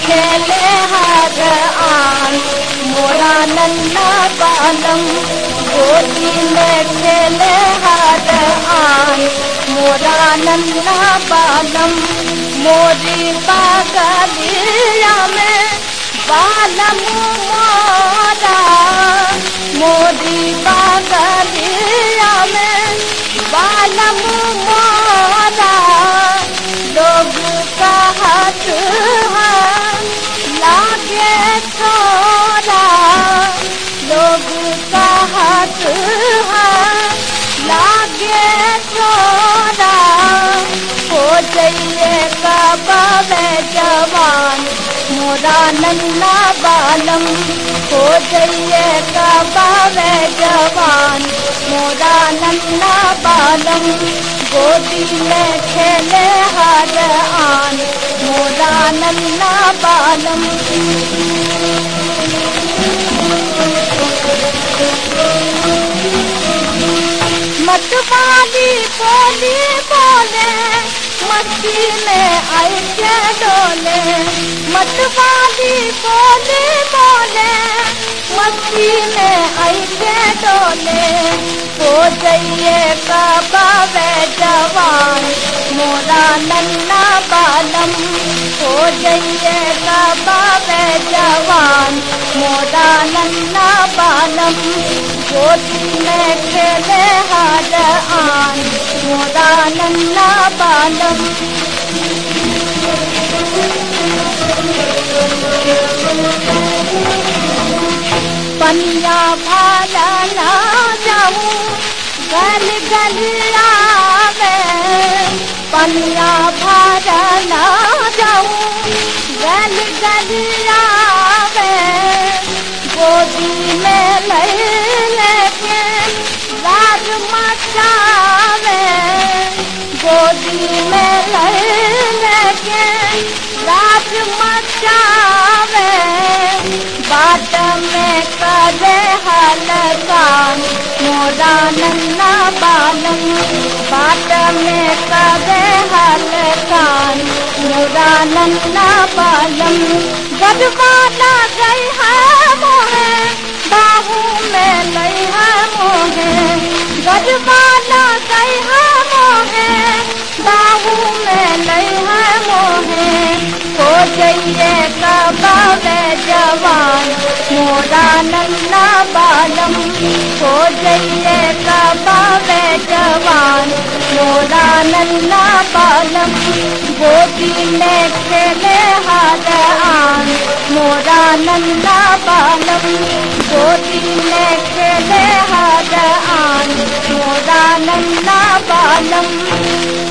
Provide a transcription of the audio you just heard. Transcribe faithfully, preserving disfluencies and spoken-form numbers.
खेले हर आन मोरा नन्ना बालम, गोदी में खेले हर आन मोरा नन्ना बालम। मोरी बागलिया में बालम मोरा, मोरी बागलिया में बालम मोरा। लोग कहत लागे छोरा, लोग कहत लागे छोरा। हो जाइए कब जवान मोरा नन्ना बालम, हो जाइए कब जवान मोरा नन्ना बालम। गोदी में खेले हर आन मोरा नन्ना बालम। मतवाली बोली बोले मस्ती में ऐसे डोले, मतवाली बोली बोले मस्ती में ऐसे डोले। हो जाइए कब जवान मोरा नन्ना बालम, हो जाइए कब जवान मोरा नन्ना बालम। गोदी में खेले हर आन मोरा नन्ना बालम। पनिया भाला ना जाऊं गल गलियावे, पनिया भाला ना जाऊं गल गलियावे। गोदी में ले लेके राज मचावे, गोदी में ले लेके राज मचावे। बाट में करे हलकान मोरा नन्ना बालम, बाट में करे हलकान मोरा नन्ना बालम। गजवाला गई है मोहे बाहू में लई है मोहे, गजवाला गई है मोहे बाहू में लई है मोहे। हो जाइए कब जवान मोरा नन्ना बालम, हो जाइए कब जवान मोरा नन्ना बालम। गोदी में खेले हर आन मोरा नन्ना बालम, गोदी में खेले हर आन मोरा नन्ना बालम।